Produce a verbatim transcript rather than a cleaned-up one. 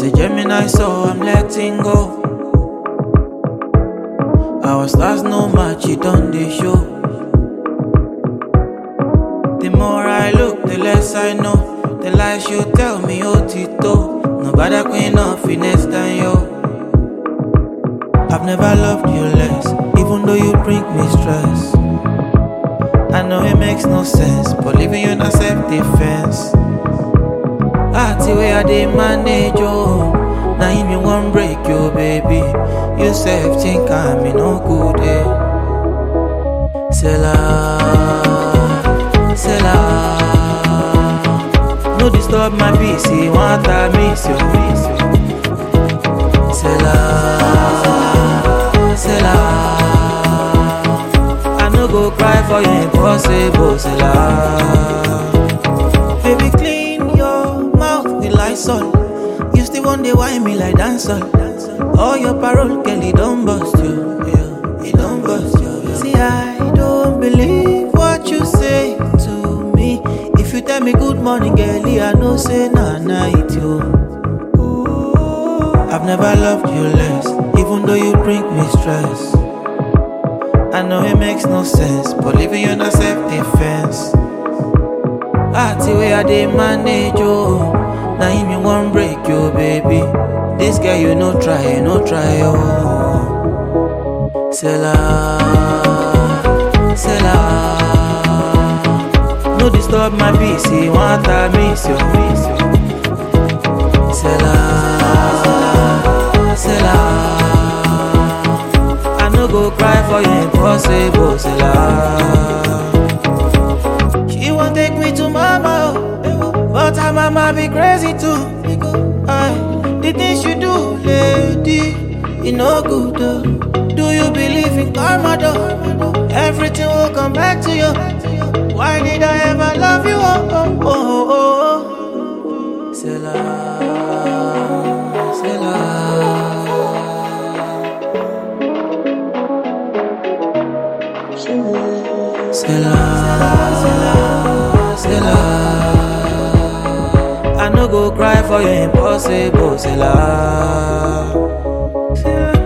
a Gemini, so I'm letting go. Our stars no match, it on the show. The more I look, the less I know. The lies you tell me, oh Tito. Nobody queen of finesse than you. I've never loved you less, even though you bring me stress. I know it makes no sense, but leaving you in a self-defense. I see where I did manage, oh. Now if you won't break you, baby. You self think I'm in no good, eh. Say la, say la. No disturb my peace, want I miss you. Say la, say la. I no go cry for you, impossible, say la. Baby, clean your mouth with Lysol. You still want to whine me like dancer. All your parole, girl, it don't bust you. Yeah, it don't bust you. Yeah. See, I don't believe what you say to me. If you tell me good morning, girlie, I know say nah night you. I've never loved you less, even though you bring me stress. I know it makes no sense, but leaving you in a self-defense. I see where I did manage, oh. Now if you won't break you, baby. This girl you no try, you no try, oh. Say la, say la. No disturb my peace, want I miss you. Say la, say la. I no go cry for you, impossible, say la. She won't take me to mama, but her mama be crazy too. Aye, the things you do, lady, you no good though. Do you believe in karma though? Everything will come back to you. Why did I ever love you? Oh, oh, oh, oh, oh. C'est là, c'est là. C'est là, c'est là. I no go cry for you, impossible, c'est là.